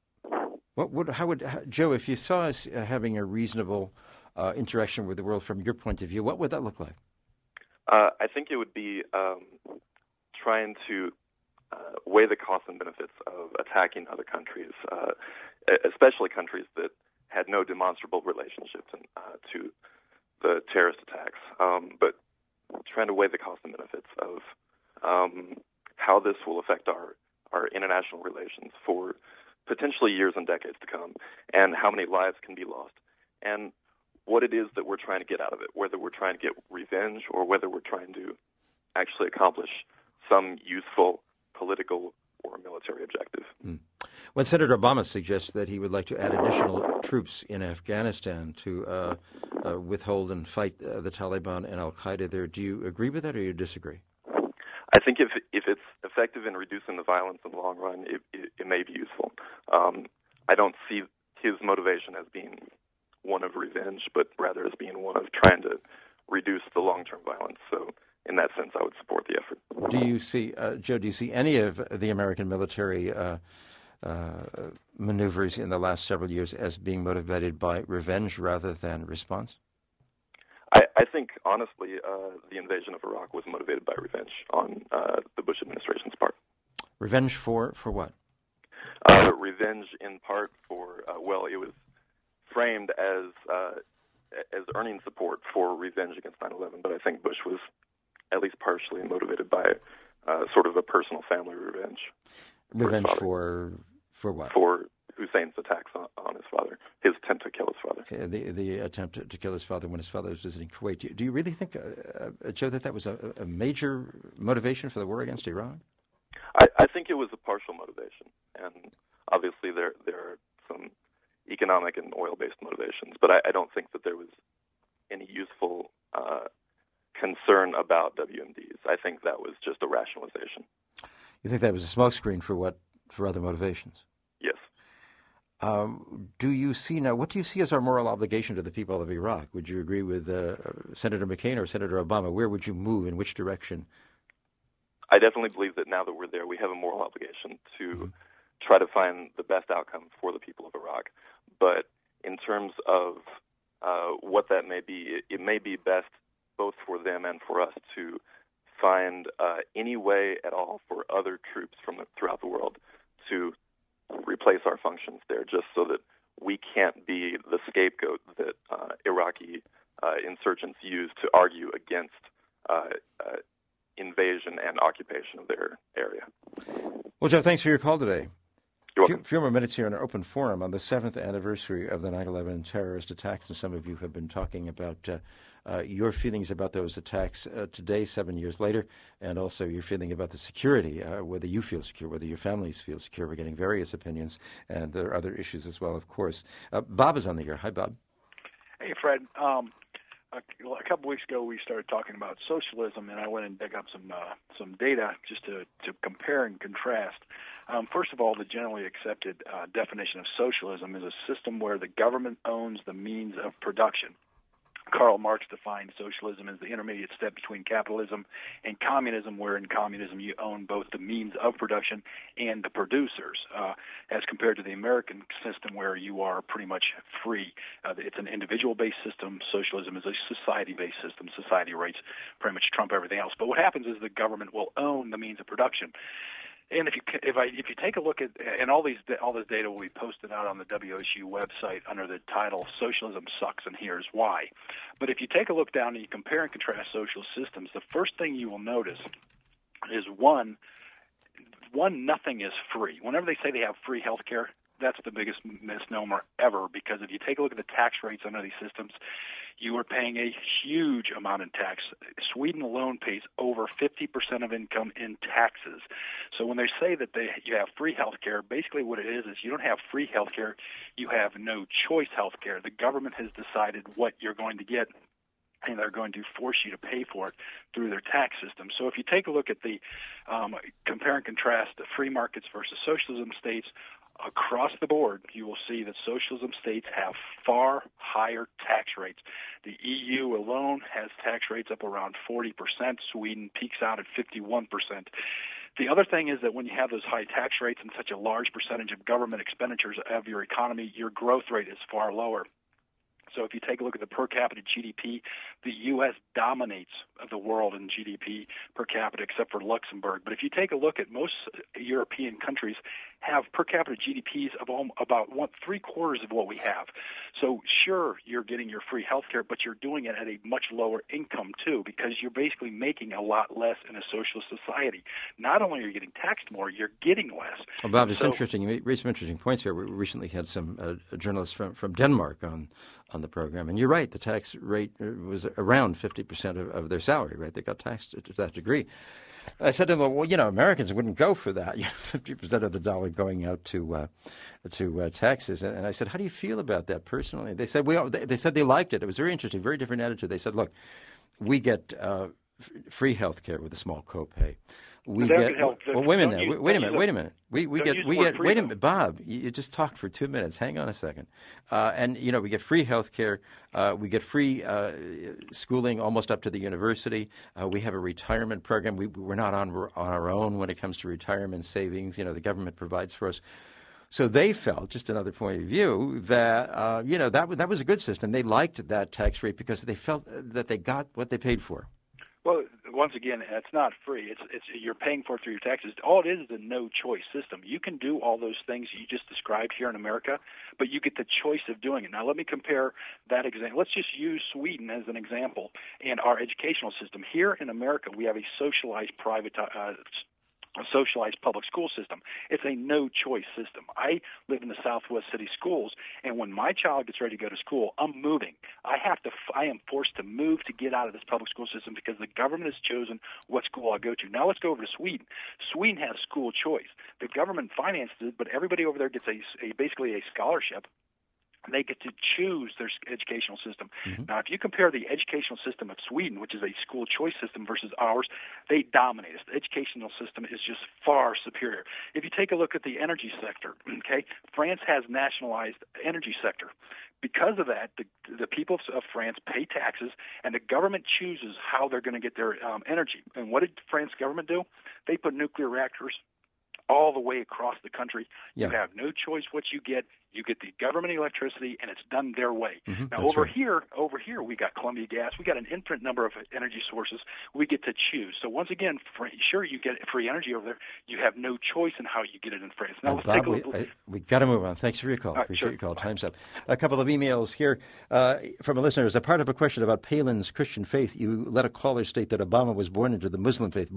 [SPEAKER 1] Joe, if you saw us having a reasonable interaction with the world from your point of view, what would that look like?
[SPEAKER 16] I think it would be trying to weigh the costs and benefits of attacking other countries, especially countries that had no demonstrable relationship to the terrorist attacks, but trying to weigh the costs and benefits of how this will affect our international relations for potentially years and decades to come, and how many lives can be lost, and what it is that we're trying to get out of it, whether we're trying to get revenge or whether we're trying to actually accomplish some useful political or military objective.
[SPEAKER 1] When Senator Obama suggests that he would like to add additional troops in Afghanistan to withhold and fight the Taliban and al-Qaeda there, do you agree with that or do you disagree?
[SPEAKER 16] I think if it's effective in reducing the violence in the long run, it may be useful. I don't see his motivation as being one of revenge, but rather as being one of trying to reduce the long-term violence. So in that sense, I would support the effort.
[SPEAKER 1] Do you see, Joe, any of the American military maneuvers in the last several years as being motivated by revenge rather than response?
[SPEAKER 16] I think, honestly, the invasion of Iraq was motivated by revenge on the Bush administration's part.
[SPEAKER 1] Revenge for what?
[SPEAKER 16] Revenge in part for, it was framed as earning support for revenge against 9/11, but I think Bush was at least partially motivated by sort of a personal family revenge.
[SPEAKER 1] Revenge for what?
[SPEAKER 16] For Hussein's attacks on his father, his attempt to kill his father.
[SPEAKER 1] The attempt to kill his father when his father was visiting Kuwait. Do you really think, Joe, that was a major motivation for the war against Iran?
[SPEAKER 16] I think it was a partial motivation, and obviously there are some economic and oil-based motivations, but I don't think that there was any useful concern about WMDs. I think that was just a rationalization.
[SPEAKER 1] You think that was a smokescreen for other motivations?
[SPEAKER 16] Yes.
[SPEAKER 1] Do you see now? What do you see as our moral obligation to the people of Iraq? Would you agree with Senator McCain or Senator Obama? Where would you move? In which direction?
[SPEAKER 16] I definitely believe that now that we're there, we have a moral obligation to try to find the best outcome for the people of Iraq. But in terms of what that may be, it may be best both for them and for us to find any way at all for other troops from throughout the world to replace our functions there, just so that we can't be the scapegoat that Iraqi insurgents use to argue against invasion and occupation of their area.
[SPEAKER 1] Well, Joe, thanks for your call today.
[SPEAKER 16] You're welcome.
[SPEAKER 1] A few more minutes here in our open forum on the 7th anniversary of the 9/11 terrorist attacks, and some of you have been talking about your feelings about those attacks today, 7 years later, and also your feeling about the security, whether you feel secure, whether your families feel secure. We're getting various opinions, and there are other issues as well, of course. Bob is on the air. Hi, Bob.
[SPEAKER 17] Hey, Fred. A couple weeks ago, we started talking about socialism, and I went and dug up some data just to compare and contrast. First of all, the generally accepted definition of socialism is a system where the government owns the means of production. Karl Marx defined socialism as the intermediate step between capitalism and communism, where in communism you own both the means of production and the producers, as compared to the American system where you are pretty much free. It's an individual-based system. Socialism is a society-based system. Society rights pretty much trump everything else. But what happens is the government will own the means of production. And if you take a look at, and all this data will be posted out on the WSU website under the title "Socialism Sucks and Here's Why." But if you take a look down and you compare and contrast social systems, the first thing you will notice is one, nothing is free. Whenever they say they have free health care, that's the biggest misnomer ever, because if you take a look at the tax rates under these systems, you are paying a huge amount in tax. Sweden alone pays over 50% of income in taxes. So when they say that you have free health care, basically what it is you don't have free health care, you have no choice health care. The government has decided what you're going to get, and they're going to force you to pay for it through their tax system. So if you take a look at the compare and contrast the free markets versus socialism states, across the board, you will see that socialism states have far higher tax rates. The EU alone has tax rates up around 40%. Sweden peaks out at 51%. The other thing is that when you have those high tax rates and such a large percentage of government expenditures of your economy, your growth rate is far lower. So if you take a look at the per capita GDP, the U.S. dominates the world in GDP per capita except for Luxembourg. But if you take a look at most European countries have per capita GDPs of about 3/4 of what we have. So sure, you're getting your free health care, but you're doing it at a much lower income too, because you're basically making a lot less in a socialist society. Not only are you getting taxed more, you're getting less.
[SPEAKER 1] Well, Bob, it's interesting. You raised some interesting points here. We recently had some journalists from Denmark on the program, and you're right. The tax rate was around 50% of their salary. Right, they got taxed to that degree. I said to them, well, Americans wouldn't go for that. 50% of the dollar going out to taxes. And I said, how do you feel about that personally? They said they said they liked it. It was very interesting, very different attitude. They said, look, we get free health care with a small copay. We get wait a minute. We get Bob, you just talked for 2 minutes. Hang on a second. And we get free health care. We get free schooling almost up to the university. We have a retirement program. We're not on our own when it comes to retirement savings. The government provides for us. So they felt, just another point of view, that that was a good system. They liked that tax rate because they felt that they got what they paid for.
[SPEAKER 17] Well, once again, it's not free. It's you're paying for it through your taxes. All it is a no-choice system. You can do all those things you just described here in America, but you get the choice of doing it. Now, let me compare that example. Let's just use Sweden as an example and our educational system. Here in America, we have a socialized socialized public school system. It's a no-choice system. I live in the Southwest City schools, and when my child gets ready to go to school, I'm moving. I am forced to move to get out of this public school system because the government has chosen what school I'll go to. Now let's go over to Sweden. Sweden has school choice. The government finances it, but everybody over there gets basically a scholarship. They get to choose their educational system. Mm-hmm. Now, if you compare the educational system of Sweden, which is a school choice system, versus ours, they dominate us. The educational system is just far superior. If you take a look at the energy sector, okay, France has nationalized energy sector. Because of that, the people of France pay taxes, and the government chooses how they're going to get their energy. And what did France government do? They put nuclear reactors all the way across the country. Yeah. You have no choice what you get. You get the government electricity, and it's done their way. Mm-hmm. Now, over here, we got Columbia Gas. We got an infinite number of energy sources. We get to choose. So once again, sure, you get free energy over there. You have no choice in how you get it in France. Now, let's
[SPEAKER 1] Bob,
[SPEAKER 17] take a look.
[SPEAKER 1] we got to move on. Thanks for your call. Appreciate your call. Bye. Time's up. A couple of emails here from a listener. As a part of a question about Palin's Christian faith, you let a caller state that Obama was born into the Muslim faith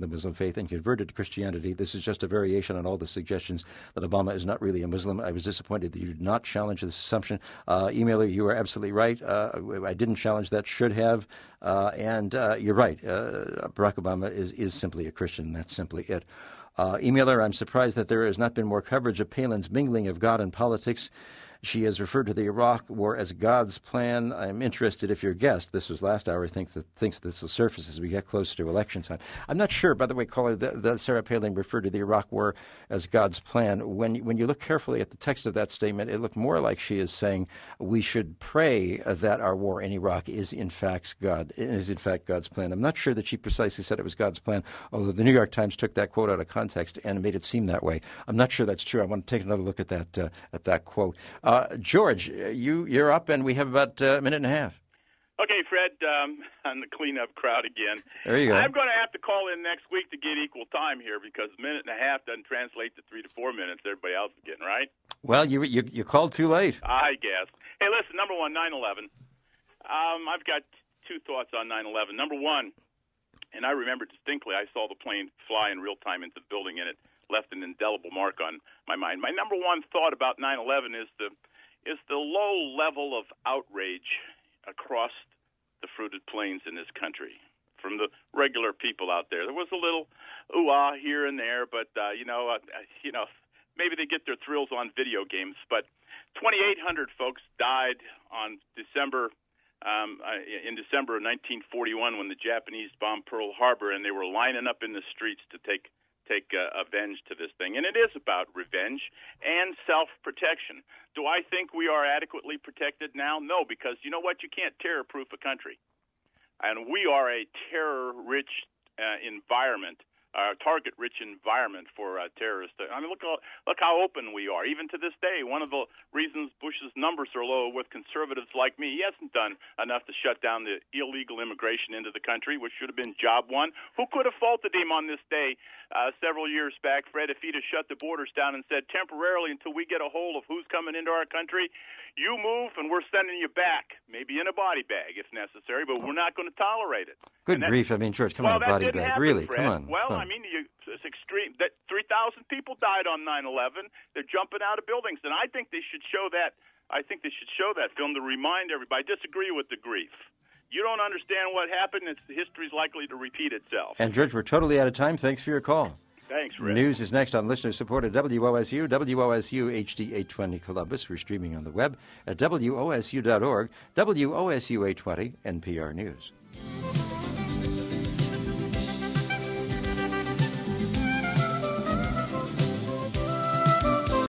[SPEAKER 1] and converted to Christianity. This is just a variation on all the suggestions that Obama is not really a Muslim. I was disappointed that you did not challenge this assumption. Emailer, you are absolutely right. I didn't challenge that, should have. And you're right. Barack Obama is simply a Christian. That's simply it. Emailer, I'm surprised that there has not been more coverage of Palin's mingling of God and politics. She has referred to the Iraq War as God's plan. I'm interested if your guest, this was last hour, thinks this will surface as we get closer to election time. I'm not sure, by the way, caller, that Sarah Palin referred to the Iraq War as God's plan. When you look carefully at the text of that statement, it looked more like she is saying we should pray that our war in Iraq is in fact God's plan. I'm not sure that she precisely said it was God's plan, although the New York Times took that quote out of context and made it seem that way. I'm not sure that's true. I want to take another look at that quote. George, you're up, and we have about a minute and a half.
[SPEAKER 18] Okay, Fred, on the cleanup crowd again.
[SPEAKER 1] There you go.
[SPEAKER 18] I'm going to have to call in next week to get equal time here because a minute and a half doesn't translate to 3 to 4 minutes everybody else is getting, right?
[SPEAKER 1] Well, you called too late.
[SPEAKER 18] I guess. Hey, listen, number one, 9/11. I've got two thoughts on 9/11. Number one, and I remember distinctly, I saw the plane fly in real time into the building, and it left an indelible mark on my mind. My number one thought about 9/11 is the low level of outrage across the fruited plains in this country from the regular people out there. There was a little ooh-ah here and there, but maybe they get their thrills on video games. But 2,800 folks died on December of 1941 when the Japanese bombed Pearl Harbor, and they were lining up in the streets to take avenge to this thing. And it is about revenge and self-protection. Do I think we are adequately protected now? No, because you know what? You can't terror-proof a country. And we are a terror-rich environment, target-rich environment for terrorists. I mean, look how open we are. Even to this day, one of the reasons Bush's numbers are low with conservatives like me, he hasn't done enough to shut down the illegal immigration into the country, which should have been job one. Who could have faulted him on this day several years back, Fred, if he'd have shut the borders down and said temporarily until we get a hold of who's coming into our country, you move and we're sending you back, maybe in a body bag if necessary, but we're not going to tolerate it.
[SPEAKER 1] Good grief. I mean, George, come on, a body bag.
[SPEAKER 18] Happen,
[SPEAKER 1] really,
[SPEAKER 18] Fred.
[SPEAKER 1] come on.
[SPEAKER 18] Well,
[SPEAKER 1] come on.
[SPEAKER 18] I mean, it's extreme. That 3,000 people died on 9/11. They're jumping out of buildings, and I think they should show that. I think they should show that film to remind everybody. I disagree with the grief. You don't understand what happened. History's likely to repeat itself.
[SPEAKER 1] And, George, we're totally out of time. Thanks for your call.
[SPEAKER 18] Thanks, Rick.
[SPEAKER 1] News is next on listener-supported WOSU, WOSU HD 820 Columbus. We're streaming on the web at WOSU.org, WOSU 820 NPR News.